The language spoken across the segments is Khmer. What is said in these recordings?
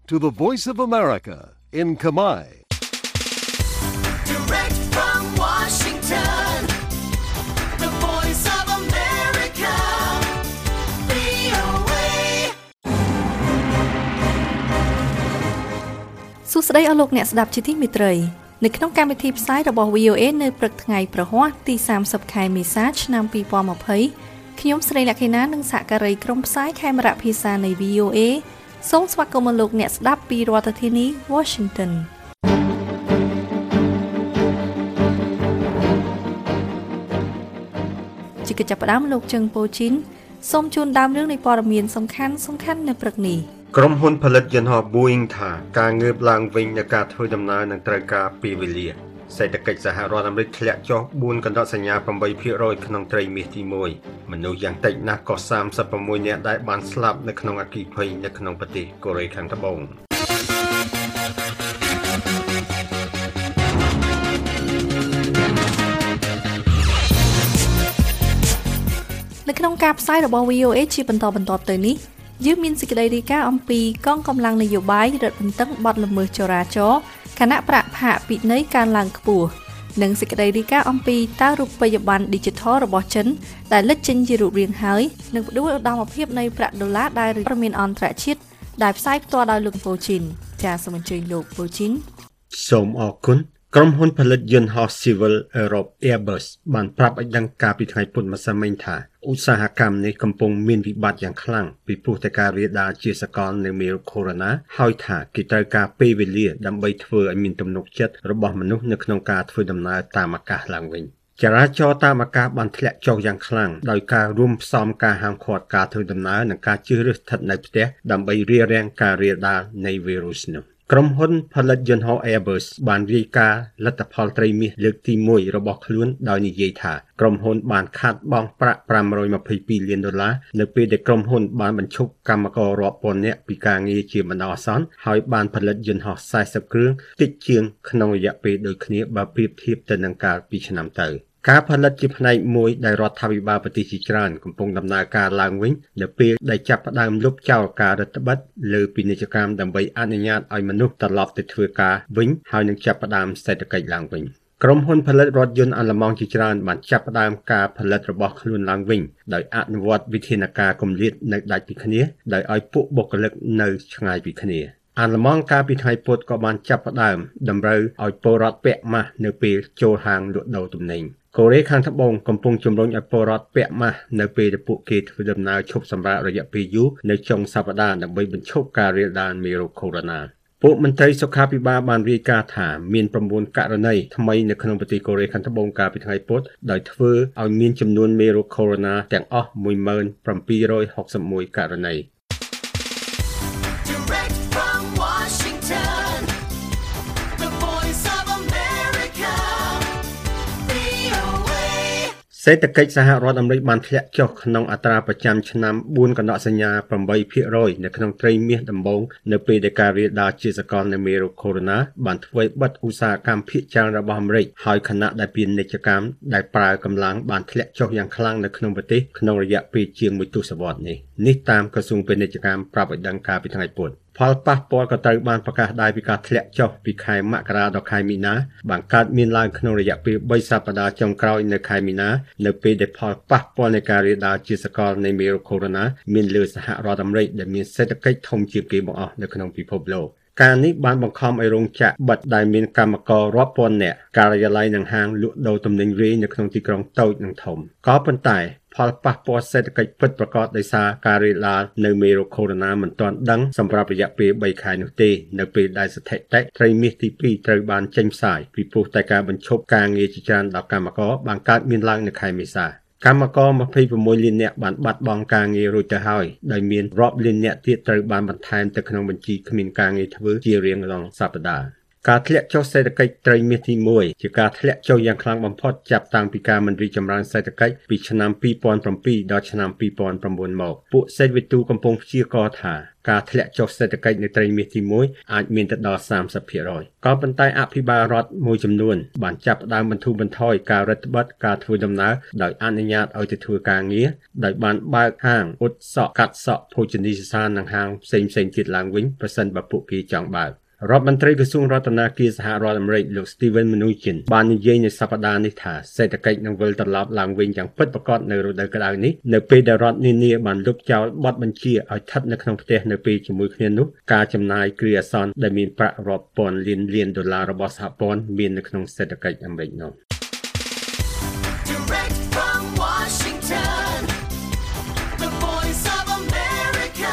to the Voice of America in Khmer. Direct from Washington, the Voice of America, VOA. សួស្តីអស់លោកអ្នកស្ដាប់ជាទីមេត្រីនៅក្នុងកម្មវិធីផ្សាយរបស់ VOA នៅព្រឹកថ្ងៃប្រហ័សទី30ខែមេសាឆ្នាំ2020ខ្ញុំស្រីលក្ខិណានិងសហការីក្រុមផ្សាយខេមរៈភាសានៃ VOA សូមស្វាគមន៍លោកអ្នកស្ដាប់ពីរដ្ឋធានី Washington ជាកិច្ចចាប់ផ្ដើមលោកជឹងប៉ូជីនសូមជូនដើមរឿងនៃព័ត៌មានសំខាន់នៅព្រឹកនេះក្រុមហ៊ុនផលិតយន្តហោះ Boeing ថាការងើបឡើងវិញនៃការធ្វើដំណើរនឹងត្រូវការពេលវេលាសេដ្ឋកិច្ចសហរដ្ឋអាមេរិកធ្លាក់ចុះ 4 កណ្ដុតសញ្ញា 8% ក្នុងត្រីមាសទី1មនុស្សយ៉ាងតិចណាស់ក៏36នាក់ដែលបានស្លាប់នៅក្នុងអគ្គិភ័យនៅក្នុងប្រទេសកូរ៉េខាងត្បូងនៅក្នុងការផ្សាយរបស់ VOA ជាបន្តបន្ទាប់ទៅនេះយើងមានសេចក្តីរាយការណ៍អំពីកងកម្លាំងនយោបាយរឹតបន្តឹងបទល្មើសចរាចរណ៍គណៈប្រាក់ផាកពិន័យកើនឡើងខ្ពស់និងសេចក្តីរាយការណ៍អំពីតើរូបិយប័ណ្ណ Digital របស់ចិនដែលលេចចេញជារូបរាងហើយនិងផ្ដួលឧត្តមភាពនៃប្រាក់ដុល្លារដែលមានអន្តរជាតិដែលផ្សាយផ្ទាល់ដោយលោកប៉ូជីនចាសសូមអញ្ជើញលោកប៉ូជីនសូមអរគុណក្រុមហ៊ុនផលិតយន្តហោះ Civil Europe Airbus បានប្រាប់ឲ្យដឹងកាលពីថ្ងៃពុធម្សិលមិញថាឧស្សាហកម្មនេះកំពុងមានវិបត្តិយ៉ាងខ្លាំងពីព្រោះតែការរាលដាលជាសកលនៃមេរោគ Corona ហើយថាគេត្រូវការពេលវេលាដើម្បីធ្វើឲ្យមានទំនុកចិត្តរបស់មនុស្សនៅក្នុងការធ្វើដំណើរតាមអាកាសឡើងវិញចរាចរណ៍តាមអាកាសបានធ្លាក់ចុះយ៉ាងខ្លាំងដោយការរួមផ្សំការហាមឃាត់ការធ្វើដំណើរនិងការជឿរើសស្ថិតនៅផ្ទះដើម្បីរារាំងការរាលដាលនៃវីរុសនេះក្រុមហ៊ុនផលិតយន្តហោះ Airbus បានរាយការណ៍លទ្ធផលត្រីមាសលើកទី1របស់ខ្លួនដោយនិយាយថាក្រុមហ៊ុនបានខាតបង់ប្រាក់$522 លាននៅពេលដែលក្រុមហ៊ុនបានបញ្ឈប់កម្មកររាប់ពាន់នាក់ពីការងារជាបណ្ដោះអាសន្នហើយបានផលិតយន្តហោះ40គ្រឿងតិចជាងក្នុងរយៈពេលដូចគ្នាបើប្រៀបធៀបទៅនឹងកាលពីឆ្នាំទៅការផលិតជាផ្នែកមួយដែលរដ្ឋាភិបាលប្រទេសជាច្រើនកំពុងដំណើរការឡើងវិញនៅពេលដែលចាប់ផ្ដើមលុបចោលការរដ្ឋបិទលើពាណិជ្ជកម្មដើម្បីអនុញ្ញាតឲ្យមនុស្សត្រឡប់ទៅធ្វើការវិញហើយនឹងចាប់ផ្ដើមសេដ្ឋកិច្ចឡើងវិញក្រុមហ៊ុនផលិតរថយន្តអាល្លឺម៉ង់ជាច្រើនបានចាប់ផ្ដើមការផលិតរបស់ខ្លួនឡើងវិញដោយអនុវត្តវិធានការគម្លាតនៅដាច់ពីគ្នាដោយឲ្យពួកបុគ្គលិកនៅឆ្ងាយពីគ្នាអាល្លឺម៉ង់កាលពីថ្ងៃពុធក៏បានចាប់ផ្ដើមតម្រូវឲ្យពលរដ្ឋពាក់ម៉ាស់នៅពេលចូលហាងលក់ដូរទំនិញកូរ៉េខាងត្បូងកំពុងជំរុញឲ្យពលរដ្ឋពាក់ម៉ាស់នៅពេលដែលពួកគេធ្វើដំណើរឈប់សម្រាករយៈពេលយូរនៅចុងសប្តាហ៍ដើម្បីបញ្ឈប់ការរាលដាលមេរោគ Corona ពួកមន្ត្រីសុខាភិបាលបានរាយការណ៍ថាមាន9ករណីថ្មីនៅក្នុងប្រទេសកូរ៉េខាងត្បូងកាលពីថ្ងៃពុធដោយធ្វើឲ្យមានចំនួនមេរោគ Corona ទាំងអស់ 1761 ករណីសេដ្ឋកិច្ចសហរដ្ឋអាមេរិកបានធ្លាក់ចុះក្នុងអត្រាប្រចាំឆ្នាំ4កណ្ដុតសញ្ញា 8% នៅក្នុងត្រីមាសដំបូងនៅពេលដែលការរាលដាលជាសកលនៃមេរោគ Corona បានធ្វើបិទឧស្សាហកម្មភាគច្រើនរបស់អាមេរិកហើយខណៈដែលពាណិជ្ជកម្មដែលប្រើកម្លាំងបានធ្លាក់ចុះយ៉ាងខ្លាំងនៅក្នុងប្រទេសក្នុងរយៈពេលជាង1ទសវត្សរ៍នេះតាមក្រសួងពាណិជ្ជកម្មប្រាប់ឲ្យដឹងកាលពីថ្ងៃពុធផលប៉ះពាល់ក៏ត្រូវបានប្រកាសដែរពីការធ្លាក់ចុះពីខែមករាដល់ខែមីនាបានកើតមានឡើងក្នុងរយៈពេល3សប្តាហ៍ចុងក្រោយនៅខែមីនានៅពេលដែលផលប៉ះពាល់នៃការរាលដាលជាសកលនៃមេរោគ Corona មានលើសហរដ្ឋអាមេរិកដែលមានសេដ្ឋកិច្ចធំជាងគេបង្អស់នៅក្នុងពិភពលោកការនេះបានបង្ខំឲ្យរោងចក្របិទដែលមានកម្មកររាប់ពាន់នាក់ការិយាល័យនិងហាងលក់ដូរទំនិញរាយនៅក្នុងទីក្រុងតូចនិងធំក៏ប៉ុន្តែផលប៉ះពាល់សេដ្ឋកិច្ចពិតប្រាកដដោយសារការរាលដាលនៅមេរោគ Corona មិនទាន់ដឹងសម្រាប់រយៈពេល3ខែនោះទេនៅពេលដែលស្ថិតិត្រីមាសទី2ត្រូវបានចេញផ្សាយពីព្រោះតែការបញ្ឈប់ការងារជាច្រើនដល់កម្មករបានកើតមានឡើងនៅខែមេសាកម្មករ26លាននាក់បានបាត់បង់ការងាររួចទៅហើយដោយមានរាប់លាននាក់ទៀតត្រូវបានបន្ថែមទៅក្នុងបញ្ជីគ្មានការងារធ្វើជារៀងរាល់សប្តាហ៍ការធ្លាក់ចុះសេដ្ឋកិច្ចត្រីមាសទី1ជាការធ្លាក់ចុះយ៉ាងខ្លាំងបំផុតចាប់តាំងពីការមិនរីកចម្រើនសេដ្ឋកិច្ចពីឆ្នាំ2007ដល់ឆ្នាំ2009មកពួកសេដ្ឋវិទូកំពុងព្យាករណ៍ថាការធ្លាក់ចុះសេដ្ឋកិច្ចនៃត្រីមាសទី1អាចមានទៅដល់ 30% ក៏ប៉ុន្តែអភិបាលរដ្ឋមួយចំនួនបានចាប់ផ្ដើមបន្ធូរបន្ថយការរឹតបន្តឹងការធ្វើដំណើរដោយអនុញ្ញាតឲ្យទៅធ្វើការងារដោយបានបើកហាងអ៊ុតសក់កាត់សក់ភោជនីយដ្ឋាននិងហាងផ្សេងៗទៀតឡើងវិញប្រសិនបើពួកគេចង់បើករដ្ឋមន្ត្រីក្រសួងរដ្ឋាភិបាលសហរដ្ឋអាមេរិកលោក Steven Mnuchin បាននិយាយនៅសប្តាហ៍នេះថាសេដ្ឋកិច្ចនឹងវិលត្រឡប់ឡើងវិញយ៉ាងពិតប្រាកដនៅរដូវក្តៅនេះនៅពេលដែលរដ្ឋនានាបានលុបចោលបទបញ្ជាឲ្យស្ថិតនៅក្នុងផ្ទះនៅពេលជាមួយគ្នានោះការចំណាយគ្រាអាសន្នដែលមានប្រាក់រាប់ពាន់លានដុល្លាររបស់សហព័ន្ធមាននៅក្នុងសេដ្ឋកិច្ចអាមេរិកនោះ Direct from Washington, the voice of America,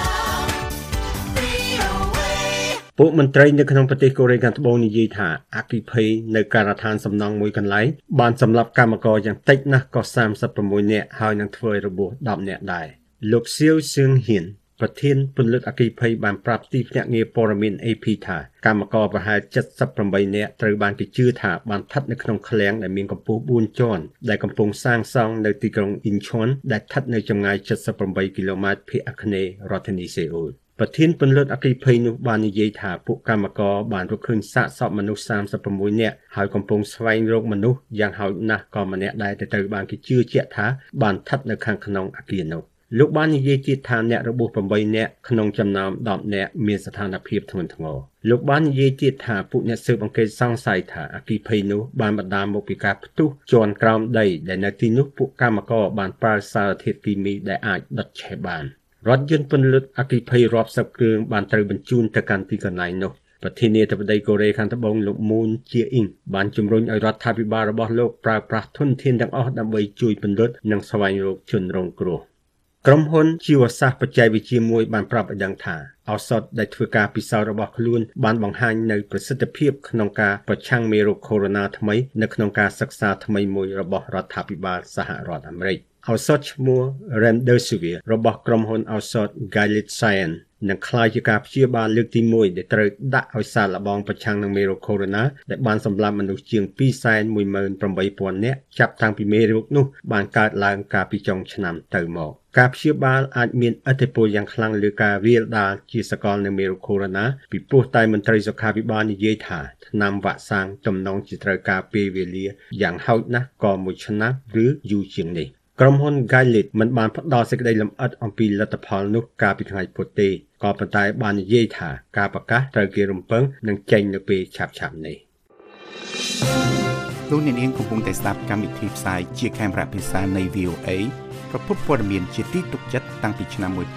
VOA. ពួកមន្ត្រីនៅក្នុងប្រទេសកូរ៉េខាងត្បូងនិយាយថាអគ្គិភ័យនៅការដ្ឋានសំណង់មួយកន្លែងបានសម្លាប់កម្មករយ៉ាងតិចណាស់ក៏36នាក់ហើយនឹងធ្វើឲ្យរបួស10នាក់ដែរលោកសៀវសឿងហ៊ានប្រធានពន្លត់អគ្គិភ័យបានប្រាប់ទីភ្នាក់ងារព័ត៌មាន AP ថាកម្មករប្រហែល78នាក់ត្រូវបានគេជឿថាបានស្ថិតនៅក្នុងឃ្លាំងដែលមានកម្ពស់4ជាន់ដែលកំពុងសាងសង់នៅទីក្រុងអ៊ីនឈွန်ដែលស្ថិតនៅចម្ងាយ78គីឡូម៉ែត្រភាគអាគ្នេយ៍រដ្ឋធានីសេអ៊ូលប្រធានពន្លត់អគ្គិភ័យនោះបាននិយាយថាពួកកម្មករបានរកឃើញសាកសពមនុស្ស36នាក់ហើយកំពុងស្វែងរកមនុស្សយ៉ាងហោចណាស់ក៏ម្នាក់ដែរត្រូវបានគេជឿជាក់ថាបានស្ថិតនៅខាងក្នុងអគារនោះលោកបាននិយាយទៀតថាអ្នករបួស8នាក់ក្នុងចំណោម10នាក់មានស្ថានភាពធ្ងន់ធ្ងរលោកបាននិយាយទៀតថាពួកអ្នកស៊ើបអង្កេតសង្ស័យថាអគ្គិភ័យនោះបានបណ្ដាលមកពីការផ្ទុះជាន់ក្រោមដីដែលនៅទីនោះពួកកម្មករបានប្រើសារធាតុគីមីដែលអាចដុតឆេះបានរថយន្តពន្លត់អគ្គិភ័យរាប់សិបគ្រឿងបានត្រូវបញ្ជូនទៅកាន់ទីកន្លែងនោះប្រធានាធិបតីកូរ៉េខាងត្បូងលោកមូនជាអ៊ីងបានជំរុញឲ្យរដ្ឋាភិបាលរបស់លោកប្រើប្រាស់ធនធានទាំងអស់ដើម្បីជួយពន្លត់និងស្វែងរកជនរងគ្រោះក្រុមហ៊ុនជីវសាស្ត្របច្ចេកវិទ្យាមួយបានប្រាប់ឲ្យដឹងថាឱសថដែលធ្វើការពិសោធន៍របស់ខ្លួនបានបង្ហាញនៅប្រសិទ្ធភាពក្នុងការប្រឆាំងមេរោគកូវីដ -19 ថ្មីនៅក្នុងការសិក្សាថ្មីមួយរបស់រដ្ឋាភិបាលសហរដ្ឋអាមេរិកឱសថឈ្មោះ Remdesivir របស់ក្រុមហ៊ុនឱសថ Gilead Sciences នឹងក្លាយជាការព្យាបាលលើកទី1ដែលត្រូវដាក់ឲ្យសាកល្បងប្រឆាំងនឹងមេរោគកូវីដ -19 ដែលបានសម្លាប់មនុស្សជាង 218,000 នាក់ចាប់តាំងពីមេរោគនោះបានកើតឡើងកាលពីចុងឆ្នាំទៅមកការព្យាបាលអាចមានឥទ្ធិពលយ៉ាងខ្លាំងលើការវាលដាលជាសកលនៃមេរោគកូវីដ -19 ពីព្រោះតែមន្ត្រីសុខាភិបាលនិយាយថាថ្នាំវ៉ាក់សាំងទំនងជាត្រូវការពេលវេលាយ៉ាងហោចណាស់ក៏1ឆ្នាំឬយូរជាងនេះក្រុមហ៊ុន Gilead មិនបានផ្ដល់សេចក្តីលម្អិតអំពីលទ្ធផលនោះកាលពីថ្ងៃពុធទេក៏ប៉ុន្តែបាននិយាយថាការប្រកាសត្រូវគេរំពឹងនឹងចេញនៅពេលឆាប់ៗនេះលោកអ្នកនាងកំពុងតែស្ដាប់កម្មវិធីផ្សាយជាខេមរៈភាសានៃ VOA ប្រភពព័ត៌មានជាទីទុកចិត្តតាំងពីឆ្នាំ1955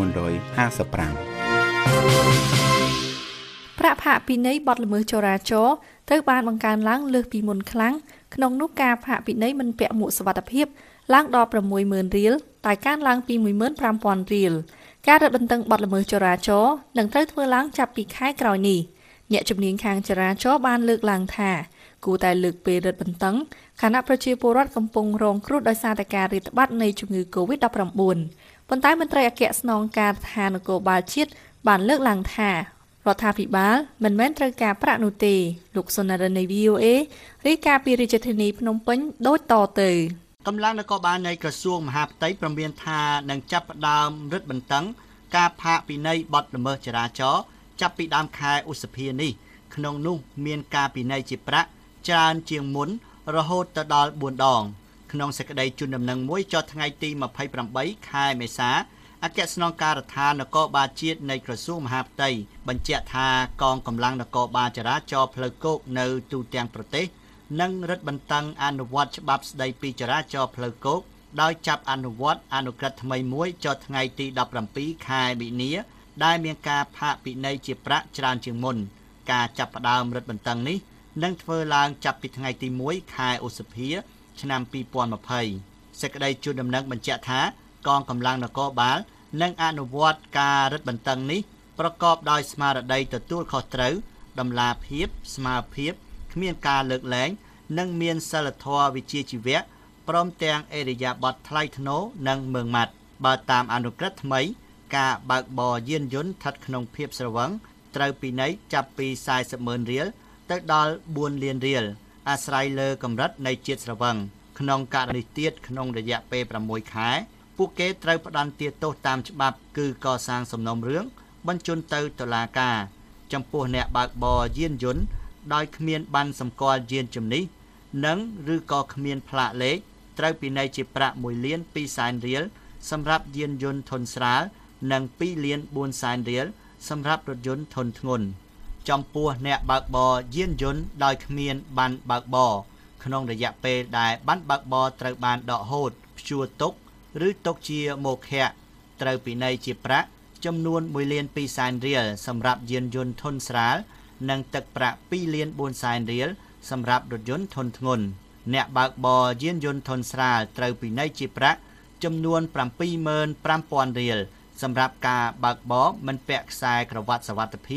ប្រាក់ផាកពិន័យបទល្មើសចរាចរណ៍ត្រូវបានបង្កើនឡើងលើសពីមុនខ្លាំងក្នុងនោះការផាកពិន័យមិនពាក់មួកសុវត្ថិភាពឡើងដល់ 60,000 រៀលតែកើនឡើងពី 15,000 រៀលការរឹតបន្តឹងបទល្មើសចរាចរណ៍នឹងត្រូវធ្វើឡើងចាប់ពីខែក្រោយនេះអ្នកជំនាញខាងចរាចរណ៍បានលើកឡើងថាគួរតែលើកពេលរឹតបន្តឹងខណៈប្រជាពលរដ្ឋកំពុងរងគ្រោះដោយសារតែការរាតត្បាតនៃជំងឺ Covid-19 ប៉ុន្តែមន្ត្រីអគ្គស្នងការដ្ឋាននគរបាលជាតិបានលើកឡើងថារដ្ឋាភិបាលមិនមែនត្រូវការប្រាក់នោះទេលោកសុណារិននៃ VOA រាយការណ៍ពីរាជធានីភ្នំពេញដូចតទៅកម្លាំងនគរបាលនៃក្រសួងមហាផ្ទៃព្រមានថានឹងចាប់ផ្ដើមរឹតបន្តឹងការផាកពិន័យបទល្មើសចរាចរណ៍ចាប់ពីដើមខែឧសភានេះក្នុងនោះមានការពិន័យជាប្រាក់ច្រើនជាងមុនរហូតទៅដល់4ដងក្នុងសេចក្តីជូនដំណឹងមួយចុះថ្ងៃទី28ខែមេសាអគ្គស្នងការដ្ឋាននគរបាលជាតិនៃក្រសួងមហាផ្ទៃបញ្ជាក់ថាកងកម្លាំងនគរបាលចរាចរណ៍ផ្លូវគោកនៅទូទាំងប្រទេសនិងរឹតបន្តឹងអនុវត្តច្បាប់ស្តីពីចរាចរណ៍ផ្លូវគោកដោយចាប់អនុវត្តអនុក្រឹត្យថ្មីមួយចុះថ្ងៃទី17ខែមីនាដែលមានការផាកពិន័យជាប្រាក់ច្រើនជាងមុនការចាប់ផ្ដើមរឹតបន្តឹងនេះនឹងធ្វើឡើងចាប់ពីថ្ងៃទី1ខែឧសភាឆ្នាំ2020សេចក្តីជូនដំណឹងបញ្ជាក់ថាកងកម្លាំងនគរបាលនឹងអនុវត្តការរឹតបន្តឹងនេះប្រកបដោយស្មារតីទទួលខុសត្រូវតម្លាភាពស្មារភាពគ្មានការលើកលែងនិងមានសិលធម៌វិជ្ជាជីវៈព្រមទាំងអេរិយាបថថ្លៃថ្នូរនិងម៉ឺងម៉ាត់បើតាមអនុក្រឹត្យថ្មីការបើកបរយានយន្តស្ថិតក្នុងភាពស្រវឹងត្រូវពិន័យចាប់ពី 40,000 រៀលទៅដល់4លានរៀលអាស្រ័យលើកម្រិតនៃជាតិស្រវឹងក្នុងករណីទៀតក្នុងរយៈពេល6ខែពួកគេត្រូវផ្តន្ទាទោសតាមច្បាប់គឺកសាងសំណុំរឿងបញ្ជូនទៅតុលាការចំពោះអ្នកបើកបរយានយន្តដោយគ្មានប័ណ្ណសម្គាល់យានជំនិះនិងឬក៏គ្មានផ្លាកលេខត្រូវពិន័យជាប្រាក់1លាន2សែនរៀលសម្រាប់យានយន្តធុនស្រាលនិង2លាន4សែនរៀលសម្រាប់រថយន្តធុនធ្ងន់ចំពោះអ្នកបើកបរយានយន្តដោយគ្មានប័ណ្ណបើកបរក្នុងរយៈពេលដែលប័ណ្ណបើកបរត្រូវបានដកហូតព្យួរទុកឬទុកជាមោឃៈត្រូវពិន័យជាប្រាក់ចំនួន1លាន2សែនរៀលសម្រាប់យានយន្តធុនស្រាលនិងទឹកប្រាក់2លាន4សែនរៀលសម្រាប់រថយន្តធុនធ្ងន់អ្នកបើកបរយានយន្តធុនស្រាលត្រូវពិន័យជាប្រាក់ចំនួន 75,000 រៀលសម្រាប់ការបើកបរមិនពាក់ខ្សែក្រវ៉ាត់សុវត្ថិភាព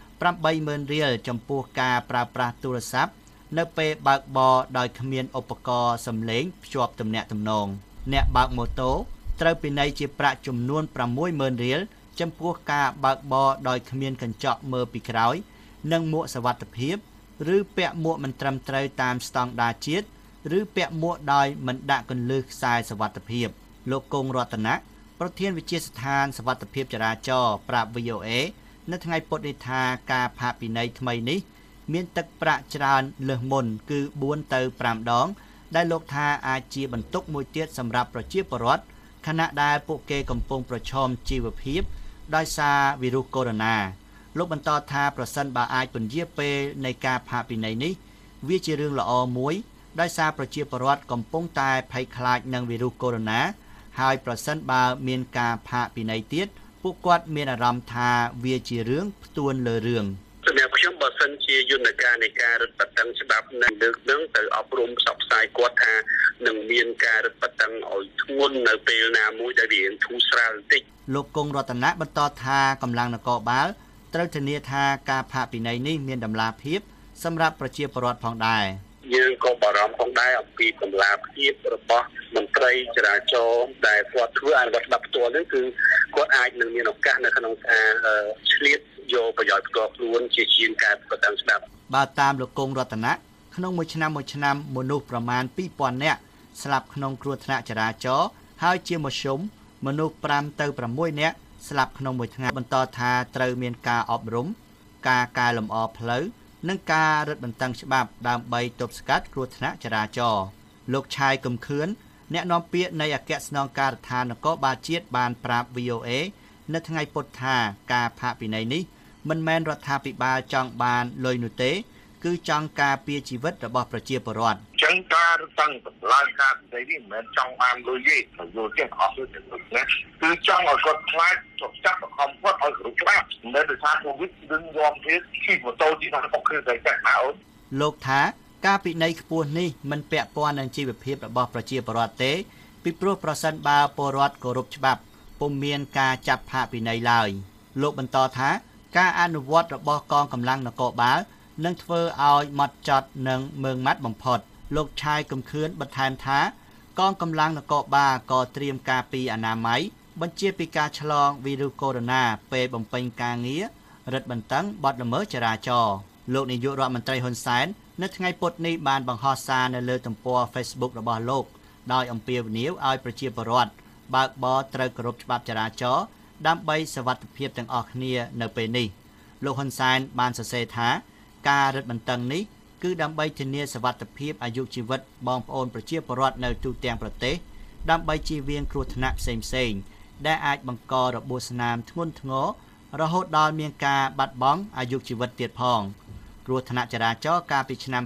80,000 រៀលចំពោះការប្រើប្រាស់ទូរស័ព្ទនៅពេលបើកបរដោយគ្មានឧបករណ៍សំឡេងភ្ជាប់ទំនាក់ទំនងអ្នកបើកម៉ូតូត្រូវពិន័យជាប្រាក់ចំនួន 60,000 រៀលចំពោះការបើកបរដោយគ្មានកញ្ចក់មើលពីក្រោយនិងមួកសុវត្ថិភាពឬពាក់មួកមិនត្រឹមត្រូវតាមស្តង់ដារជាតិឬពាក់មួកដោយមិនដាក់គន្លឹះខ្សែសុវត្ថិភាពលោកគង់រតនៈប្រធានវិទ្យាស្ថានសុវត្ថិភាពចរាចរណ៍ប្រាប់ VOA នៅថ្ងៃពុធនេះថាការផាកពិន័យថ្មីនេះមានទឹកប្រាក់ច្រើនលើសមុនគឺ4ទៅ5ដងដែលលោកថាអាចជាបន្ទុកមួយទៀតសម្រាប់ប្រជាពលរដ្ឋខណៈដែលពួកគេកំពុងប្រឈមជីវភាពដោយសារវីរុសកូវីដ -19 លោកបន្តថាប្រសិនបើអាចពន្យាពេលនៃការផាកពិន័យនេះវាជារឿងល្អមួយដោយសារប្រជាពលរដ្ឋកំពុងតែភ័យខ្លាចនឹងវីរុសកូវីដ -19 ហើយប្រសិនបើមានការផាកពិន័យទៀតពួកគាត់មានអារម្មណ៍ថាវាជារឿងផ្ទួនលើរឿងសម្រាប់ខ្ញុំបើសិនជាយន្តការនៃការរឹតបន្តឹងច្បាប់នឹងលើកនឹងទៅអប់រំផ្សព្វផ្សាយគាត់ថានឹងមានការរឹតបន្តឹងឲ្យធ្ងន់នៅពេលណាមួយដែលវាធូរស្រាលបន្តិចលោកគង់រតនៈបន្តថាកម្លាំងនគរបាលត្រូវធានាថាការផាកពិន័យនេះមានតម្លាភាពសម្រាប់ប្រជាពលរដ្ឋផងដែរយើងក៏បារម្ភផងដែរអំពីតម្លាភាពរបស់មន្ត្រីចរាចរណ៍ដែលគាត់ធ្វើអនុវត្តច្បាប់ផ្ទាល់នេះគឺគាត់អាចនឹងមានឱកាសនៅក្នុងការឆ្លៀតយកប្រយោជន៍ផ្ទាល់ខ្លួនជាជាងការបន្តឹងច្បាប់បើតាមលោកគង់រតនៈក្នុងមួយឆ្នាំមនុស្សប្រមាណ 2,000 នាក់ស្លាប់ក្នុងគ្រោះថ្នាក់ចរាចរណ៍ហើយជាមធ្យមមនុស្ស5ទៅ6នាក់ស្លាប់ក្នុងមួយថ្ងៃបន្តថាត្រូវមានការអប់រំការកែលម្អផ្លូវនិងការរឹតបន្តឹងច្បាប់ដើម្បីទប់ស្កាត់គ្រោះថ្នាក់ចរាចរណ៍លោកឆាយកំខឿនអ្នកនាំពាក្យនៃអគ្គស្នងការដ្ឋាននគរបាលជាតិបានប្រាប់ VOA នៅថ្ងៃពុធថាការផាកពិន័យនេះមិនមែនរដ្ឋាភិបាលចង់បានលុយនោះទេគឺចង់ការពារជីវិតរបស់ប្រជាពលរដ្ឋចឹងការតាំងតម្លើងការពិន័យនេះមិនមែនចង់បានលុយទេយល់ទេអស់ទៅណាគឺចង់ឲ្យគាត់ខ្លាចចុះចាប់បង្ខំគាត់ឲ្យគ្រប់ច្បាប់មិនមែនថាកូវីដនឹងយំទៀតជិះម៉ូតូទីថាអុកគឺតែចាក់មកលោកថាការពិន័យខ្ពស់នេះមិនពាក់ព័ន្ធនឹងជីវភាពរបស់ប្រជាពលរដ្ឋទេពីព្រោះប្រសិនបើពលរដ្ឋគោរពច្បាប់ពុំមានការចាប់ផាកពិន័យឡើយលោកបន្តថាការអនុវត្តរបស់កងកម្លាំងនគរបាលនឹងធ្វើឲ្យម៉ត់ចត់និងមើងម៉ាត់បំផុតលោកឆាយកំខឿនបន្ថែមថាកងកម្លាំងនគរបាលក៏ត្រៀមការពីអនាម័យបញ្ជាពីការឆ្លងវីរុសកូវីដ -19 ពេលបំពេញការងាររឹតបន្តឹងបទល្មើសចរាចរណ៍លោកនាយករដ្ឋមន្ត្រីហ៊ុនសែននៅថ្ងៃពុធនេះបានបង្ហោះសារនៅលើទំព័រ Facebook របស់លោកដោយអំពាវនាវឲ្យប្រជាពលរដ្ឋបើកបរត្រូវគោរពច្បាប់ចរាចរណ៍ដើម្បីសុវត្ថិភាពទាំងអស់គ្នានៅពេលនេះលោកហ៊ុនសែនបានសរសេរថាការរឹតបន្តឹងនេះគឺដើម្បីធានាសុវត្ថិភាពអាយុជីវិតបងប្អូនប្រជាពលរដ្ឋនៅទូទាំងប្រទេសដើម្បីជៀសវាងគ្រោះថ្នាក់ផ្សេងៗដែលអាចបង្ករបួសស្នាមធ្ងន់ធ្ងររហូតដល់មានការបាត់បង់អាយុជីវិតទៀតផងគ្រោះថ្នាក់ចរាចរណ៍កាលពីឆ្នាំ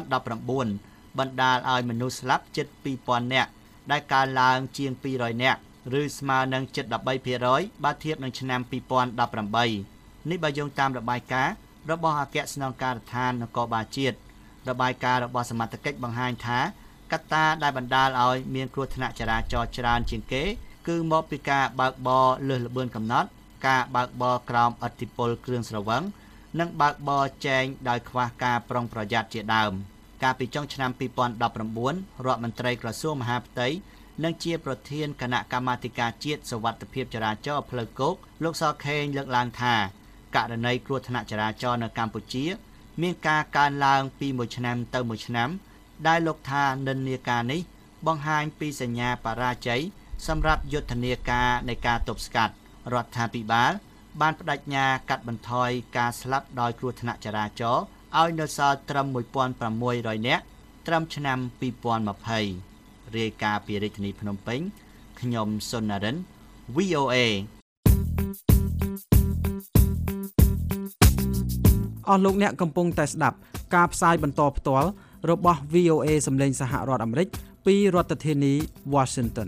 2019បណ្ដាលឲ្យមនុស្សស្លាប់ជិត 2,000 នាក់ដែលកើនឡើងជាង200នាក់ឬស្មើនឹងជិត 13% បើធៀបនឹងឆ្នាំ2018នេះបើយោងតាមរបាយការណ៍របស់អគ្គស្នងការដ្ឋាននគរបាលជាតិរបាយការណ៍របស់សមត្ថកិច្ចបង្ហាញថាកត្តាដែលបណ្ដាលឲ្យមានគ្រោះថ្នាក់ចរាចរណ៍ច្រើនជាងគេគឺមកពីការបើកបរលើសល្បឿនកំណត់ការបើកបរក្រោមឥទ្ធិពលគ្រឿងស្រវឹងនិងបើកបរចែងដោយខ្វះការប្រុងប្រយ័ត្នជាដើមកាលពីចុងឆ្នាំ2019រដ្ឋមន្ត្រីក្រសួងមហាផ្ទៃនិងជាប្រធានគណៈកម្មាធិការជាតិសុវត្ថិភាពចរាចរណ៍ផ្លូវគោកលោកសខេងលើកឡើងថាករណីគ្រោះថ្នាក់ចរាចរណ៍នៅកម្ពុជាមានការកើនឡើងពីមួយឆ្នាំទៅមួយឆ្នាំដែលលោកថានិន្នាការនេះបង្ហាញពីសញ្ញាបរាជ័យសម្រាប់យុទ្ធនាការនៃការទប់ស្កាត់រដ្ឋាភិបាលបានបដិញ្ញាកាត់បន្ថយការស្លាប់ដោយគ្រោះថ្នាក់ចរាចរណ៍ឲ្យនៅសល់ត្រឹម 1,600 នាក់ត្រឹមឆ្នាំ 2020 រាយការណ៍ពីរាជធានីភ្នំពេញខ្ញុំសុននរិន VOA អស់លោកអ្នកកំពុងតែស្ដាប់ការផ្សាយបន្តផ្ទាល់របស់ VOA សម្លេងសហរដ្ឋអាមេរិកពីរដ្ឋធានី Washington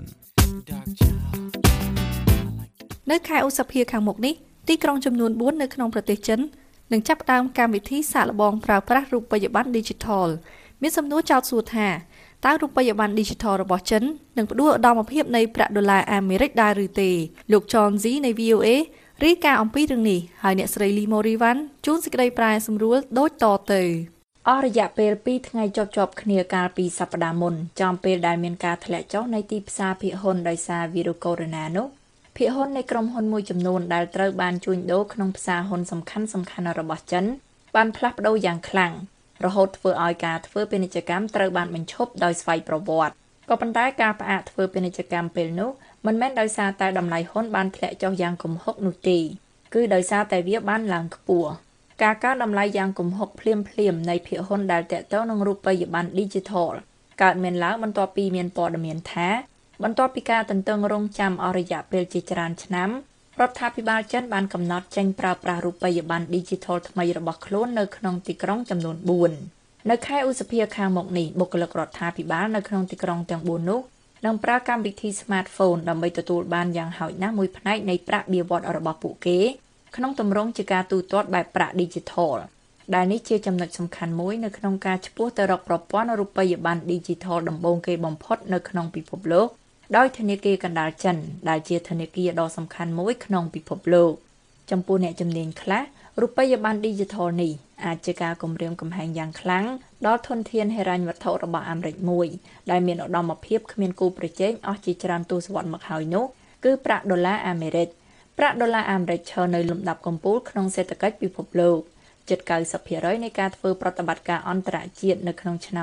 នៅខែឧសភាខាងមុខនេះទីក្រុងចំនួន4នៅក្នុងប្រទេសចិននឹងចាប់ផ្ដើមកម្មវិធីសាកល្បងប្រើប្រាស់រូបិយប័ណ្ណ Digital មានសំណួរចោទសួរថាតើរូបិយប័ណ្ណ Digital របស់ចិននឹងផ្ដួលឧត្តមភាពនៃប្រាក់ដុល្លារអាមេរិកដែរឬទេលោក John Z នៃ VOA រាយការណ៍អំពីរឿងនេះហើយអ្នកស្រី Limo Rivan ជួនសេចក្តីប្រែសម្រួលដូចតទៅអស់រយៈពេល2ថ្ងៃជាប់គ្នាកាលពីសប្តាហ៍មុនចំពេលដែលមានការធ្លាក់ចុះនៃទីផ្សារភាគហ៊ុនដោយសារវីរុសកូវីដ -19 នោះភាគហ៊ុននៃក្រុមហ៊ុនមួយចំនួនដែលត្រូវបានជួញដូរក្នុងផ្សារហ៊ុនសំខាន់របស់ចិនបានផ្លាស់ប្ដូរយ៉ាងខ្លាំងរហូតធ្វើឲ្យការធ្វើពាណិជ្ជកម្មត្រូវបានបញ្ឈប់ដោយស្វ័យប្រវត្តិក៏ប៉ុន្តែការផ្អាកធ្វើពាណិជ្ជកម្មពេលនោះមិនមែនដោយសារតែតម្លៃហ៊ុនបានធ្លាក់ចុះយ៉ាងគំហុកនោះទេគឺដោយសារតែវាបានឡើងខ្ពស់ការកើនតម្លៃយ៉ាងគំហុកភ្លាមនៃភាគហ៊ុនដែលទាក់ទងនឹងរូបិយប័ណ្ណ Digital កើតមានឡើងបន្ទាប់ពីមានព័ត៌មានថាបន្ទាប់ពីការទន្ទឹងរង់ចាំអស់រយៈពេលជាច្រើនឆ្នាំរដ្ឋាភិបាលចិនបានកំណត់ចេញប្រើប្រាស់រូបិយប័ណ្ណ Digital ថ្មីរបស់ខ្លួននៅក្នុងទីក្រុងចំនួន4នៅខែឧសភាខាងមុខនេះបុគ្គលិករដ្ឋាភិបាលនៅក្នុងទីក្រុងទាំង4នោះនឹងប្រើកម្មវិធី Smartphone ដើម្បីទទួលបានយ៉ាងហោចណាស់មួយផ្នែកនៃប្រាក់បៀវត្សរបស់ពួកគេក្នុងទម្រង់ជាការទូទាត់បែបប្រាក់ Digital ដែលនេះជាចំណុចសំខាន់មួយនៅក្នុងការឆ្ពោះទៅរកប្រព័ន្ធរូបិយប័ណ្ណ Digital ដំបូងគេបំផុតនៅក្នុងពិភពលោកដោយធនាគារកណ្ដាលចិនដែលជាធនាគារដ៏សំខាន់មួយក្នុងពិភពលោកចំពោះអ្នកជំនាញខ្លះរូបិយប័ណ្ណ Digital នេះអាចជាការគំរាមកំហែងយ៉ាងខ្លាំងដល់ធនធានហិរញ្ញវត្ថុរបស់អាមេរិកមួយដែលមានឧត្តមភាពគ្មានគូប្រជែងអស់ជាច្រើនទសវត្សរ៍មកហើយនោះគឺប្រាក់ដុល្លារអាមេរិកប្រាក់ដុល្លារអាមេរិកឈរនៅលំដាប់កំពូលក្នុងសេដ្ឋកិច្ចពិភពលោកជិត 90% នៃការធ្វើប្រតិបត្តិការអន្តរជាតិនៅក្នុងឆ្នាំ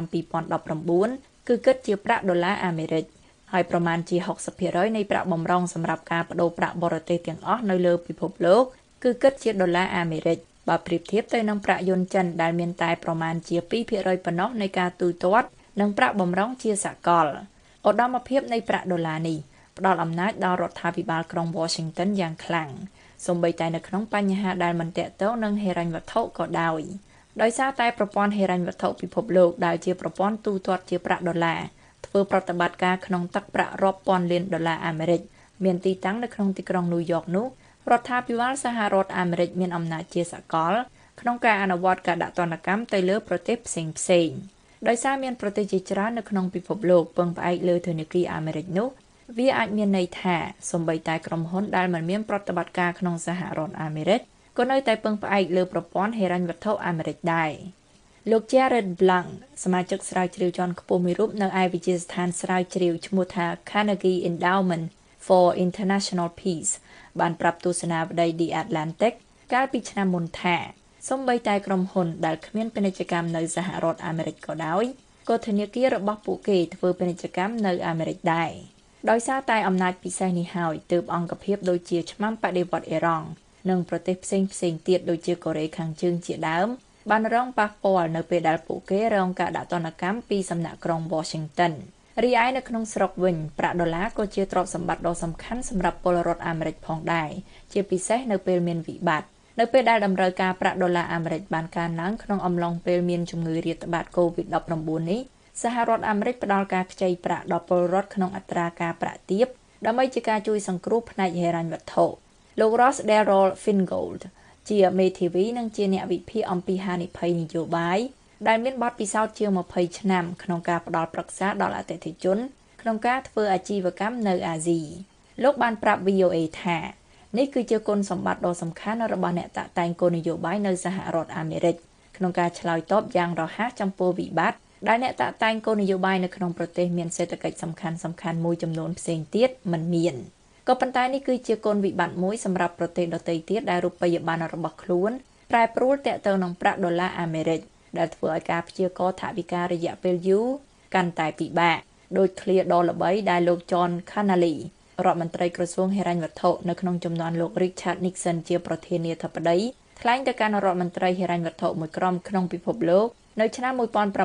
2019 គឺគិតជាប្រាក់ដុល្លារអាមេរិកហើយប្រមាណជា 60% នៃប្រាក់បម្រុងសម្រាប់ការប្តូរប្រាក់បរទេសទាំងអស់នៅលើពិភពលោកគឺគិតជាដុល្លារអាមេរិកបើប្រៀបធៀបទៅនឹងប្រាក់យន្តចិនដែលមានតែប្រមាណជា 2% ប៉ុណ្ណោះនៃការទូទាត់និងប្រាក់បម្រុងជាសកលឧត្តមភាពនៃប្រាក់ដុល្លារនេះផ្ដល់អំណាចដល់រដ្ឋាភិបាលក្រុង Washington យ៉ាងខ្លាំងសូម្បីតែនៅក្នុងបញ្ហាដែលមិនទាក់ទងនឹងហិរញ្ញវត្ថុក៏ដោយសារតែប្រព័ន្ធហិរញ្ញវត្ថុពិភពលោកដែលជាប្រព័ន្ធទូទាត់ជាប្រាក់ដុល្លារធ្វើប្រតិបត្តិការក្នុងទឹកប្រាក់រាប់ពាន់លានដុល្លារអាមេរិកមានទីតាំងនៅក្នុងទីក្រុង New York នោះរដ្ឋាភិបាលសហរដ្ឋអាមេរិកមានអំណាចជាសកលក្នុងការអនុវត្តការដាក់ទណ្ឌកម្មទៅលើប្រទេសផ្សេងដោយសារមានប្រទេសជាច្រើននៅក្នុងពិភពលោកពឹងផ្អែកលើធនាគារអាមេរិកនោះវាអាចមានន័យថាសូម្បីតែក្រុមហ៊ុនដែលមិនមានប្រតិបត្តិការក្នុងសហរដ្ឋអាមេរិកក៏នៅតែពឹងផ្អែកលើប្រព័ន្ធហិរញ្ញវត្ថុអាមេរិកដែរលោក Jared Blank សមាជិកស្រាវជ្រាវជាន់ខ្ពស់មួយរូបនៅឯវិទ្យាស្ថានស្រាវជ្រាវឈ្មោះថា Carnegie Endowment for International Peace បានប្រាប់ទស្សនាវដ្តី The Atlantic កាលពីឆ្នាំមុនថាសូម្បីតែក្រុមហ៊ុនដែលគ្មានពាណិជ្ជកម្មនៅសហរដ្ឋអាមេរិកក៏ដោយក៏ធនាគាររបស់ពួកគេធ្វើពាណិជ្ជកម្មនៅអាមេរិកដែរដោយសារតែអំណាចពិសេសនេះហើយទើបអង្គភាពដូចជាឆ្មាំបដិវត្តន៍អ៊ីរ៉ង់និងប្រទេសផ្សេងទៀតដូចជាកូរ៉េខាងជើងជាដើមបានរងប៉ះពាល់នៅពេលដែលពួកគេរងការដាក់ទណ្ឌកម្មពីសំណាក់ក្រុង Washington រីឯនៅក្នុងស្រុកវិញប្រាក់ដុល្លារក៏ជាទ្រព្យសម្បត្តិដ៏សំខាន់សម្រាប់ពលរដ្ឋអាមេរិកផងដែរជាពិសេសនៅពេលមានវិបត្តិនៅពេលដែលតម្រូវការប្រាក់ដុល្លារអាមេរិកបានកើនឡើងក្នុងអំឡុងពេលមានជំងឺរាតត្បាត COVID-19 នេះសហរដ្ឋអាមេរិកផ្ដល់ការខ្ចីប្រាក់ដល់ពលរដ្ឋក្នុងអត្រាការប្រាក់ទាបដើម្បីជាការជួយសង្គ្រោះផ្នែកហិរញ្ញវត្ថុលោក Ross Darrell Fingold ជាមេធាវីនិងជាអ្នកវិភាគអំពីហានិភ័យនយោបាយដែលមានបទពិសោធន៍ជាង20ឆ្នាំក្នុងការផ្ដល់ប្រឹក្សាដល់អតិថិជនក្នុងការធ្វើអាជីវកម្មនៅអាស៊ីលោកបានប្រាប់ VOA ថានេះគឺជាគុណសម្បត្តិដ៏សំខាន់របស់អ្នកតាក់តែងគោលនយោបាយនៅសហរដ្ឋអាមេរិកក្នុងការឆ្លើយតបយ៉ាងរហ័សចំពោះវិបត្តិដែលអ្នកតាក់តែងគោលនយោបាយនៅក្នុងប្រទេសមានសេដ្ឋកិច្ចសំខាន់មួយចំនួនផ្សេងទៀតមិនមានក៏ប៉ុន្តែនេះគឺជាគុណវិបត្តិមួយសម្រាប់ប្រទេសដទៃទៀតដែលរូបិយប័ណ្ណរបស់ខ្លួនប្រែប្រួលទាក់ទងនឹងប្រាក់ដុល្លារអាមេរិកដែលធ្វើឲ្យការព្យាករណ៍ថវិការយៈពេលយូរកាន់តែពិបាកដោយឃ្លាដ៏ល្បីដែលលោក John Connally រដ្ឋមន្ត្រីក្រសួងហិរញ្ញវត្ថុនៅក្នុងចំនួនលោក Richard Nixon ជាប្រធានាធិបតីថ្លែងទៅកាន់រដ្ឋមន្ត្រីហិរញ្ញវត្ថុមួយក្រុមក្នុងពិភពលោកនៅឆ្នាំ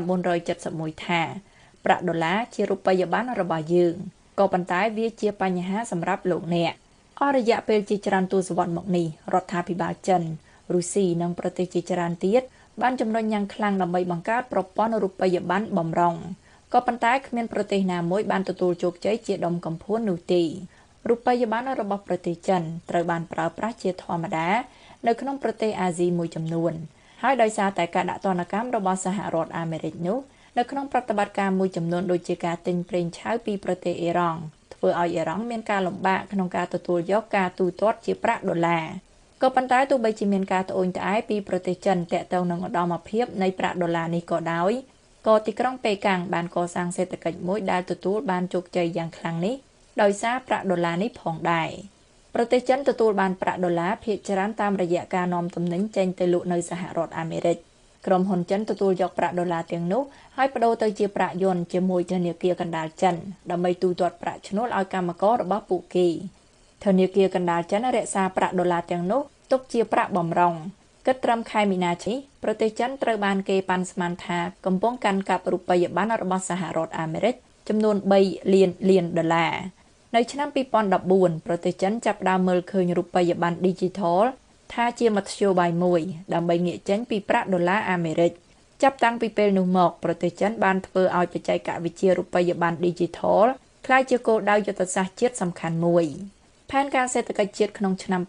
1971ថាប្រាក់ដុល្លារជារូបិយប័ណ្ណរបស់យើងក៏ប៉ុន្តែវាជាបញ្ហាសម្រាប់លោកអ្នកអស់រយៈពេលជាច្រើនទសវត្សរ៍មកនេះរដ្ឋាភិបាលចិនរុស្ស៊ីនិងប្រទេសជាច្រើនទៀតបានជំរុញយ៉ាងខ្លាំងដើម្បីបង្កើតប្រព័ន្ធរូបិយប័ណ្ណបម្រុងក៏ប៉ុន្តែគ្មានប្រទេសណាមួយបានទទួលជោគជ័យជាដុំកំភួននោះទេរូបិយប័ណ្ណរបស់ប្រទេសចិនត្រូវបានប្រើប្រាស់ជាធម្មតានៅក្នុងប្រទេសអាស៊ីមួយចំនួនហើយដោយសារតែការដាក់ទណ្ឌកម្មរបស់សហរដ្ឋអាមេរិកនោះនៅក្នុងប្រតិបត្តិការមួយចំនួនដូចជាការទិញប្រេងឆៅពីប្រទេសអ៊ីរ៉ង់ធ្វើឲ្យអ៊ីរ៉ង់មានការលំបាកក្នុងការទទួលយកការទូទាត់ជាប្រាក់ដុល្លារក៏ប៉ុន្តែទោះបីជាមានការត្អូញត្អែពីប្រទេសចិនទាក់ទងនឹងឧត្តមភាពនៃប្រាក់ដុល្លារនេះក៏ដោយក៏ទីក្រុងប៉េកាំងបានកសាងសេដ្ឋកិច្ចមួយដែលទទួលបានជោគជ័យយ៉ាងខ្លាំងនេះដោយសារប្រាក់ដុល្លារនេះផងដែរប្រទេសចិនទទួលបានប្រាក់ដុល្លារភាគច្រើនតាមរយៈការនាំទំនិញចេញទៅលក់នៅសហរដ្ឋអាមេរិកក្រុមហ៊ុនចិនទទួលយកប្រាក់ដុល្លារទាំងនោះហើយប្តូរទៅជាប្រាក់យន្តជាមួយធនាគារកណ្ដាលចិនដើម្បីទូទាត់ប្រាក់ឈ្នួលឲ្យកម្មកររបស់ពួកគេធនាគារកណ្ដាលចិនរក្សាប្រាក់ដុល្លារទាំងនោះទុកជាប្រាក់បម្រុងគិតត្រឹមខែមីនានេះប្រទេសចិនត្រូវបានគេប៉ាន់ស្មានថាកំពុងកាន់កាប់រូបិយប័ណ្ណរបស់សហរដ្ឋអាមេរិកចំនួន3លានដុល្លារនៅឆ្នាំ2014ប្រទេសចិនចាប់ផ្ដើមមើលឃើញរូបិយប័ណ្ណ Digital ថាជាមធ្យោបាយមួយដើម្បីងាកចេញពីប្រាក់ដុល្លារអាមេរិកចាប់តាំងពីពេលនោះមកប្រទេសចិនបានធ្វើឲ្យបច្ចេកវិទ្យារូបិយប័ណ្ណ Digital ក្លាយជាគោលដៅយុទ្ធសាស្ត្រជាតិសំខាន់មួយផែនការសេដ្ឋកិច្ចជាតិក្នុងឆ្នាំ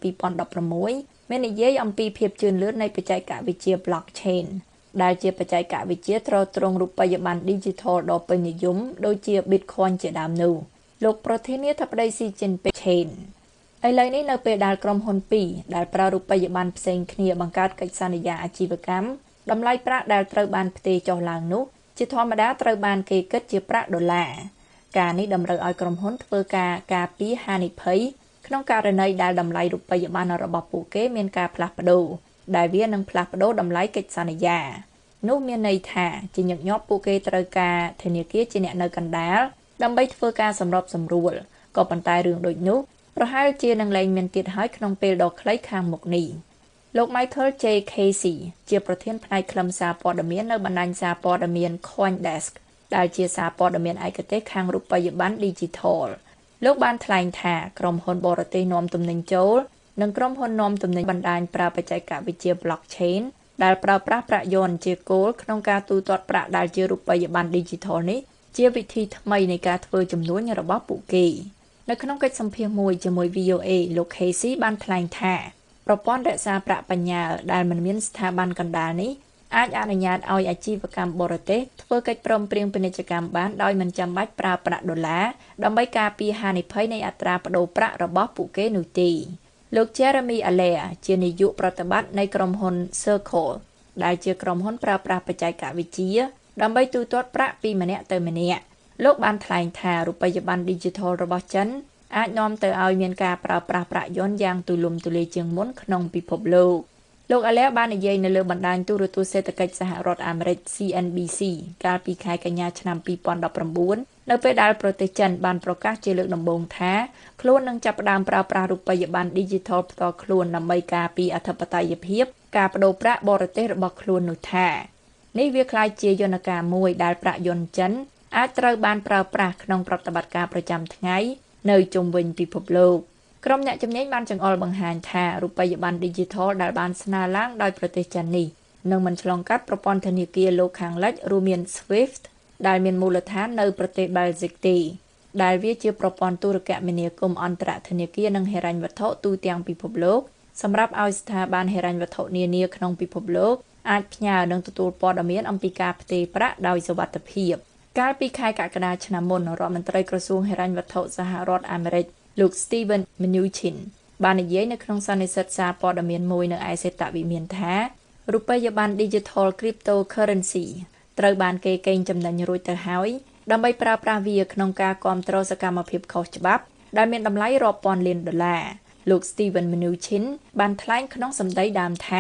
2016មាននិយាយអំពីភាពជឿនលឿននៃបច្ចេកវិទ្យា Blockchain ដែលជាបច្ចេកវិទ្យាទ្រទ្រង់រូបិយប័ណ្ណ Digital ដ៏ពេញនិយមដូចជា Bitcoin ជាដើមនោះលោកប្រធានាធិបតីស៊ីជីនពីងឥឡូវនេះនៅពេលដែលក្រុមហ៊ុនពីរដែលប្រើរូបិយប័ណ្ណផ្សេងគ្នាបង្កើតកិច្ចសន្យាអាជីវកម្មតម្លៃប្រាក់ដែលត្រូវបានផ្ទេរចុះឡើងនោះជាធម្មតាត្រូវបានគេគិតជាប្រាក់ដុល្លារការនេះតម្រូវឲ្យក្រុមហ៊ុនធ្វើការពារហានិភ័យក្នុងករណីដែលតម្លៃរូបិយប័ណ្ណរបស់ពួកគេមានការផ្លាស់ប្ដូរដែលវានឹងផ្លាស់ប្ដូរតម្លៃកិច្ចសន្យានោះមានន័យថាជាញឹកញាប់ពួកគេត្រូវការធនាគារជាអ្នកនៅកណ្ដាលដើម្បីធ្វើការសម្របសម្រួលក៏ប៉ុន្តែរឿងដូចនោះប្រហែលជានឹងលែងមានទៀតហើយក្នុងពេលដ៏ខ្លីខាងមុខនេះលោក Michael J. Casey ជាប្រធានផ្នែកខ្លឹមសារព័ត៌មាននៅបណ្ដាញសារព័ត៌មាន CoinDesk ដែលជាសារព័ត៌មានឯកទេសខាងរូបិយប័ណ្ណ Digital លោកបានថ្លែងថាក្រុមហ៊ុនបរទេសនាំទំនិញចូលនិងក្រុមហ៊ុននាំទំនិញបណ្ដាញប្រើបច្ចេកវិទ្យា Blockchain ដែលប្រើប្រាស់ប្រាក់យន្តជាគោលក្នុងការទូទាត់ប្រាក់ដែលជារូបិយប័ណ្ណ Digital នេះជាវិធីថ្មីនៃការធ្វើជំនួញរបស់ពួកគេនៅក្នុងកិច្ចសម្ភាសន៍មួយជាមួយ VOA លោក Casey បានថ្លែងថាប្រព័ន្ធរក្សាប្រាក់បញ្ញើដែលមិនមានស្ថាប័នកណ្ដាលនេះអាចអនុញ្ញាតឲ្យអាជីវកម្មបរទេសធ្វើកិច្ចព្រមព្រៀងពាណិជ្ជកម្មបានដោយមិនចាំបាច់ប្រើប្រាក់ដុល្លារដើម្បីការពារហានិភ័យនៃអត្រាប្តូរប្រាក់របស់ពួកគេនោះទេលោក Jeremy Allaire ជានាយកប្រតិបត្តិនៃក្រុមហ៊ុន Circle ដែលជាក្រុមហ៊ុនប្រើប្រាស់បច្ចេកវិទ្យាដើម្បីទូទាត់ប្រាក់ពីម្នាក់ទៅម្នាក់លោកបានថ្លែងថារូបិយប័ណ្ណ Digital របស់ចិនអាចនាំទៅឲ្យមានការប្រើប្រាស់ប្រាក់យន្តយ៉ាងទូលំទូលាយជាងមុនក្នុងពិភពលោកអាឡែបាននិយាយនៅលើបណ្ដាញទូរទស្សន៍សេដ្ឋកិច្ចសហរដ្ឋអាមេរិក CNBC កាលពីខែកញ្ញាឆ្នាំ2019នៅពេលដែលប្រទេសចិនបានប្រកាសជាលើកដំបូងថាខ្លួននឹងចាប់ផ្ដើមប្រើប្រាស់រូបិយប័ណ្ណ Digital ផ្ទាល់ខ្លួនដើម្បីការពារអធិបតេយ្យភាពការប្តូរប្រាក់បរទេសរបស់ខ្លួននោះថានេះវាក្លាយជាយន្តការមួយដែលប្រាក់យន្តចិនអាចត្រូវបានប្រើប្រាស់ក្នុងប្រតិបត្តិការប្រចាំថ្ងៃនៅជុំវិញពិភពលោកក្រុមអ្នកជំនាញបានចង្អុលបង្ហាញថារូបិយប័ណ្ណ Digital ដែលបានស្នើឡើងដោយប្រទេសចិននេះនឹងមិនឆ្លងកាត់ប្រព័ន្ធធនាគារលោកខាងលិចរួមមាន SWIFT ដែលមានមូលដ្ឋាននៅប្រទេស Belgium ទេដែលវាជាប្រព័ន្ធទូរគមនាគមន៍អន្តរធនាគារនិងហិរញ្ញវត្ថុទូទាំងពិភពលោកសម្រាប់ឲ្យស្ថាប័នហិរញ្ញវត្ថុនានាក្នុងពិភពលោកអាចផ្ញើនិងទទួលព័ត៌មានអំពីការផ្ទេរប្រាក់ដោយសុវត្ថិភាពកាលពីខែកក្កដាឆ្នាំមុនរដ្ឋមន្ត្រីក្រសួងហិរញ្ញវត្ថុសហរដ្ឋអាមេរិកលោក Steven Mnuchin បាននិយាយនៅក្នុងសន្និសីទសារព័ត៌មានមួយនៅឯសេតវិមានថារូបិយប័ណ្ណ Digital Cryptocurrency ត្រូវបានគេកេងចំណេញរួចទៅហើយដើម្បីប្រើប្រាស់វាក្នុងការគាំទ្រសកម្មភាពខុសច្បាប់ដែលមានតម្លៃរាប់ពាន់លានដុល្លារលោក Steven Mnuchin បានថ្លែងក្នុងសម្ដីដើមថា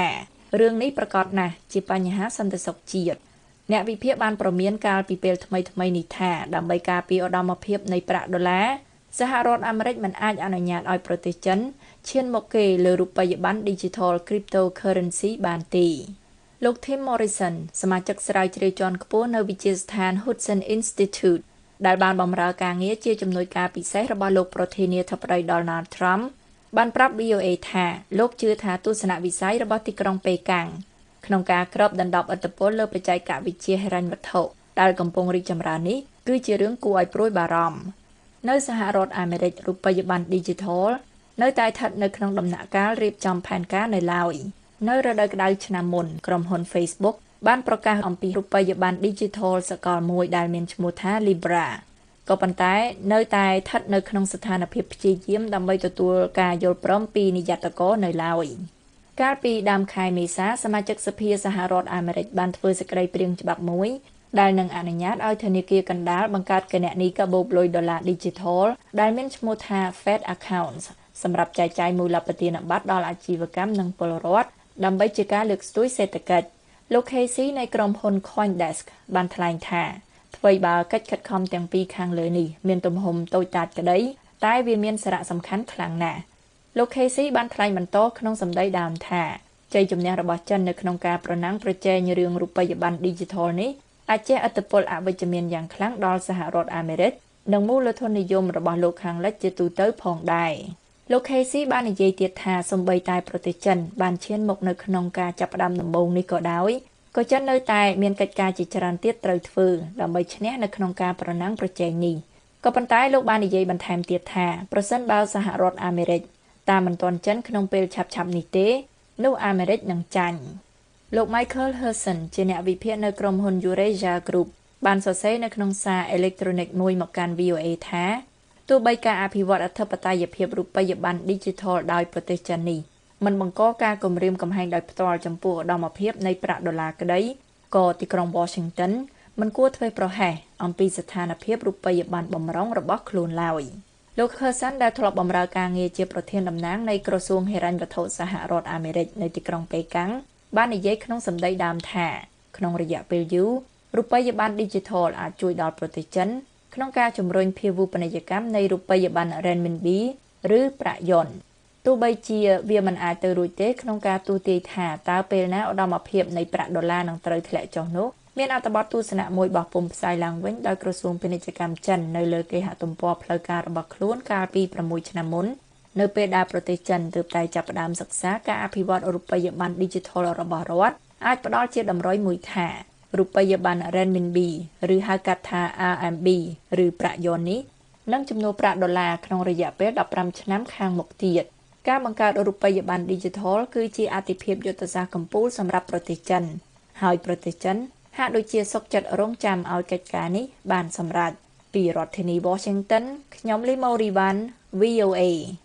រឿងនេះប្រកាសណាស់ជាបញ្ហាសន្តិសុខជាតិអ្នកវិភាគបានប្រមានកាលពីពេលថ្មីៗនេះថាដើម្បីការពារឧត្តមភាពនៃប្រាក់ដុល្លារសហរដ្ឋអាមេរិកមិនអាចអនុញ្ញាតឲ្យប្រទេសចិនឈានមកគេលើរូបិយប័ណ្ណ Digital Cryptocurrency បានទេលោក Tim Morrison សមាជិកស្រាវជ្រាវជាន់ខ្ពស់នៅវិទ្យាស្ថាន Hudson Institute ដែលបានបម្រើការងារជាជំនួយការពិសេសរបស់លោកប្រធានាធិបតី Donald Trump បានប្រាប់ VOA ថាលោកជឿថាទស្សនវិស័យរបស់ទីក្រុងប៉េកាំងក្នុងការគ្របដណ្ដប់ឥទ្ធិពលលើបច្ចេកវិទ្យាហិរញ្ញវត្ថុដែលកំពុងរីកចម្រើននេះគឺជារឿងគួរឲ្យព្រួយបារម្ភនៅសហរដ្ឋអាមេរិករូបិយប័ណ្ណ Digital នៅតែស្ថិតនៅក្នុងដំណាក់កាលរៀបចំផែនការនៅឡើយនៅរដូវក្តៅឆ្នាំមុនក្រុមហ៊ុន Facebook បានប្រកាសអំពីរូបិយប័ណ្ណ Digital សកលមួយដែលមានឈ្មោះថា Libra ក៏ប៉ុន្តែនៅតែស្ថិតនៅក្នុងស្ថានភាពព្យាយាមដើម្បីទទួលការយល់ព្រមពីនិយត្តករនៅឡើយកាលពីដើមខែមេសាសមាជិកសភាសហរដ្ឋអាមេរិកបានធ្វើសេចក្តីព្រាងច្បាប់មួយដែលនឹងអនុញ្ញាតឲ្យធនាគារកណ្ដាលបង្កើតគណនីកាបូបលុយដុល្លារ Digital ដែលមានឈ្មោះថា Fed Accounts សម្រាប់ចែកចាយមូលបទានប័ត្រដល់អាជីវកម្មនិងពលរដ្ឋដើម្បីជាការលើកស្ទួយសេដ្ឋកិច្ចលោក Casey នៃក្រុមហ៊ុន CoinDesk បានថ្លែងថាអ្វីបើកិច្ចខិតខំទាំងពីរខាងលើនេះមានទំហំតូចតាចក្តីតែវាមានសារៈសំខាន់ខ្លាំងណាស់លោក Casey បានថ្លែងបន្តក្នុងសម្ដីដើមថាជ័យជំនះរបស់ចិននៅក្នុងការប្រណាំងប្រជែងរឿងរូបិយប័ណ្ណ Digital នេះអាចជះឥទ្ធិពលអវិជ្ជមានយ៉ាងខ្លាំងដល់សហរដ្ឋអាមេរិកនិងមូលធននិយមរបស់លោកខាងលិចជាទូទៅផងដែរលោក Casey បាននិយាយទៀតថាសូម្បីតែប្រទេសចិនបានឈានមកនៅក្នុងការចាប់ផ្ដើមដំបូងនេះក៏ដោយក៏ចិននៅតែមានកិច្ចការជាច្រើនទៀតត្រូវធ្វើដើម្បីឈ្នះនៅក្នុងការប្រណាំងប្រជែងនេះក៏ប៉ុន្តែលោកបាននិយាយបន្ថែមទៀតថាប្រសិនបើសហរដ្ឋអាមេរិកតាមមិនទាន់ចិនក្នុងពេលឆាប់ៗនេះទេនោះអាមេរិកនឹងចាញ់លោក Michael Herson ជាអ្នកវិភាគនៅក្រុមហ៊ុន Eurasia Group បានសរសេរនៅក្នុងសារអេឡិចត្រូនិកមួយមកកាន់ VOA ថាទោះបីការអភិវឌ្ឍអធិបតេយ្យភាពរូបិយប័ណ្ណ Digital ដោយប្រទេសចិននេះមិនបង្កការគំរាមកំហែងដោយផ្ទាល់ចំពោះឧត្តមភាពនៃប្រាក់ដុល្លារក្តីក៏ទីក្រុង Washington មិនគួរធ្វេសប្រហែសអំពីស្ថានភាពរូបិយប័ណ្ណបម្រុងរបស់ខ្លួនឡើយលោក Herson ដែលធ្លាប់បម្រើការងារជាប្រធានតំណាងនៃក្រសួងហិរញ្ញវត្ថុសហរដ្ឋអាមេរិកនៅទីក្រុងប៉េកាំងបាននិយាយក្នុងសម្ដីដើមថាក្នុងរយៈពេលយូររូបិយប័ណ្ណ Digital អាចជួយដល់ប្រទេសចិនក្នុងការជំរុញភាវូបនីយកម្មនៃរូបិយប័ណ្ណ Renminbi ឬប្រាក់យ៉ុនទោះបីជាវាមិនអាចទៅរួចទេក្នុងការទូទាយថាតើពេលណាឧត្តមភាពនៃប្រាក់ដុល្លារនឹងត្រូវធ្លាក់ចុះនោះមានអត្ថបទទស្សនៈមួយបោះពុម្ពផ្សាយឡើងវិញដោយក្រសួងពាណិជ្ជកម្មចិននៅលើគេហទំព័រផ្លូវការរបស់ខ្លួនកាលពី6ឆ្នាំមុននៅពេលដែលប្រទេសចិនទើបតែចាប់ផ្ដើមសិក្សាការអភិវឌ្ឍរូបិយប័ណ្ណ Digital របស់រដ្ឋអាចផ្ដល់ជាតម្រុយមួយថារូបិយប័ណ្ណ Renminbi ឬហៅកាត់ថា RMB ឬប្រាក់យ៉ុននេះនឹងចំនួនប្រាក់ដុល្លារក្នុងរយៈពេល15ឆ្នាំខាងមុខទៀតការបង្កើតរូបិយប័ណ្ណ Digital គឺជាអាទិភាពយុទ្ធសាស្ត្រកម្ពុជាសម្រាប់ប្រទេសចិនហើយប្រទេសចិនហាក់ដូចជាសុខចិត្តរងចាំឲ្យកិច្ចការនេះបានសម្រេចពីរដ្ឋធានី Washington ខ្ញុំលីម៉ូរីវ៉ាន់ VOA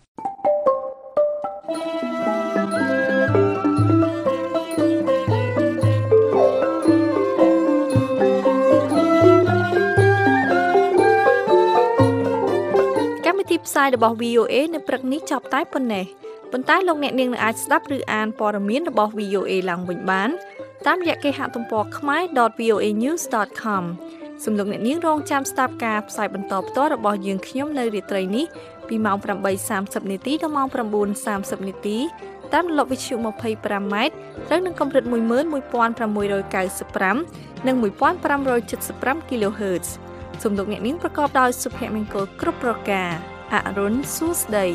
ផ្សាយរបស់ VOA នៅព្រឹកនេះចប់តែប៉ុណ្ណេះប៉ុន្តែលោកអ្នកនាងនឹងអាចស្ដាប់ឬអានព័ត៌មានរបស់ VOA ឡើងវិញបានតាមរយៈគេហទំព័រ khmer.voanews.com សូមលោកអ្នកនាងរងចាំស្ដាប់ការផ្សាយបន្តផ្ទាល់របស់យើងខ្ញុំនៅរាត្រីនេះពីម៉ោង 8:30 នាទីដល់ម៉ោង 9:30 នាទីតាមរលកវិទ្យុ 25 ម៉ែត្រត្រូវនឹងកម្រិត 11695 និង 1575 kHz សូមលោកអ្នកនាងប្រកបដោយសុភមង្គលគ្រប់ប្រការអរុនសួស្ដី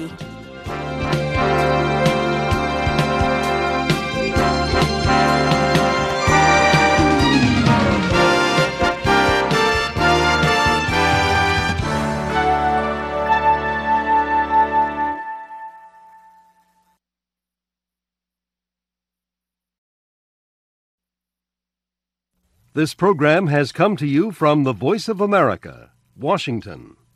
This program has come to you from the Voice of America, Washington.